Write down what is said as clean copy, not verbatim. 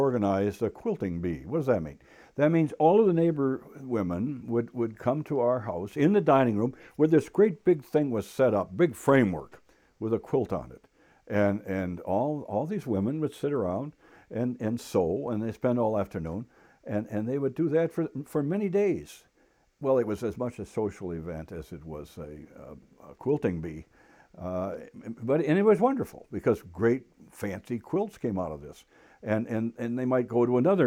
organized a quilting bee. What does that mean? That means all of the neighbor women would come to our house in the dining room where this great big thing was set up, big framework with a quilt on it. And all these women would sit around and sew, and they spend all afternoon, and they would do that for many days. Well, it was as much a social event as it was a quilting bee. And it was wonderful because great fancy quilts came out of this. And they might go to another